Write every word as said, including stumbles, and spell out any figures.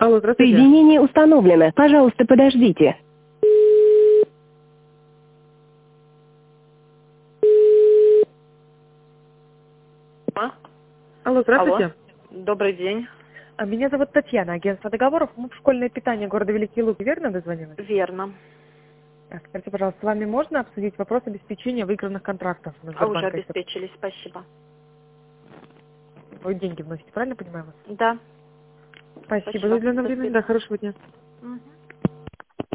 Алло, здравствуйте. Соединение установлено. Пожалуйста, подождите. А? Алло, здравствуйте. Алло. Добрый день. А, Меня зовут Татьяна, агентство договоров. Мы в школьное питание города Великие Луки. Верно дозвонилась? Верно. А, Скажите, пожалуйста, с вами можно обсудить вопрос обеспечения выигранных контрактов на А уже Сбербанк? обеспечили, спасибо. Вы деньги вносите, правильно понимаю вас? Да. Спасибо Спасибо. за уделенное До время. свидания. Да, хорошего дня. Мгм.